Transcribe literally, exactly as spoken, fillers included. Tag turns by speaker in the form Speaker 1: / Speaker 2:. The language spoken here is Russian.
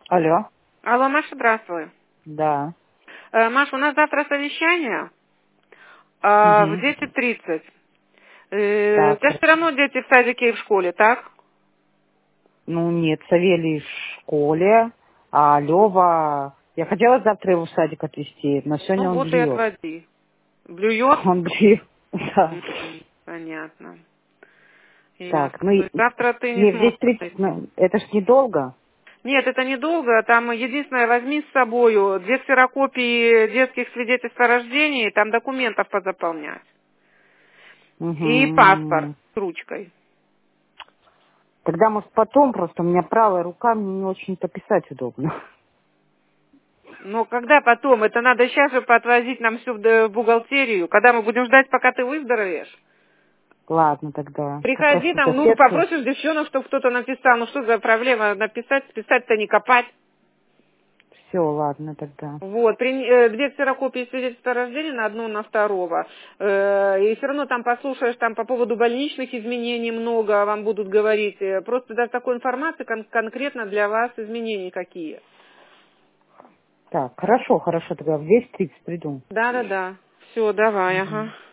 Speaker 1: Алло.
Speaker 2: Алло, Маша, здравствуй.
Speaker 1: Да.
Speaker 2: Э, Маша, у нас завтра совещание э, в
Speaker 1: Угу.
Speaker 2: десять тридцать. Э, у
Speaker 1: Так,
Speaker 2: тебя все равно дети в садике и в школе, так?
Speaker 1: ну нет, Савелий в школе, а Лева... Я хотела завтра его в садик отвезти, но
Speaker 2: Ну
Speaker 1: сегодня он
Speaker 2: вот и
Speaker 1: блюет.
Speaker 2: отводи. Блюет?
Speaker 1: Он блюет. Да.
Speaker 2: М, Понятно.
Speaker 1: Так,
Speaker 2: Ясно.
Speaker 1: ну
Speaker 2: То
Speaker 1: и...
Speaker 2: есть завтра ты не
Speaker 1: Не, в
Speaker 2: сможешь
Speaker 1: десять тридцать,
Speaker 2: найти.
Speaker 1: ну, это ж недолго.
Speaker 2: Нет, это недолго. Там единственное, возьми с собою две ксерокопии детских свидетельств о рождении, там документов позаполнять. И паспорт
Speaker 1: Угу.
Speaker 2: с ручкой.
Speaker 1: Тогда, может, потом просто, у меня правая рука, мне не очень-то писать удобно.
Speaker 2: Но когда потом? Это надо сейчас же поотвозить нам все в д- в бухгалтерию. Когда мы будем ждать, пока ты выздоровеешь?
Speaker 1: Ладно тогда. Как раз
Speaker 2: Приходи
Speaker 1: тут
Speaker 2: там, ну,
Speaker 1: соседка.
Speaker 2: попросишь девчонок, чтобы кто-то написал. Ну, что за проблема написать? Писать-то не копать.
Speaker 1: Все, ладно тогда.
Speaker 2: Вот, при- э, две ксерокопии свидетельства о рождении на одну, на второго. Э, и все равно там послушаешь, там по поводу больничных изменений много вам будут говорить. Э, Просто даст такой информации кон- конкретно для вас изменений какие.
Speaker 1: Так, хорошо, хорошо, тогда в десять тридцать приду.
Speaker 2: Да-да-да. Все, давай,
Speaker 1: Мгм.
Speaker 2: ага.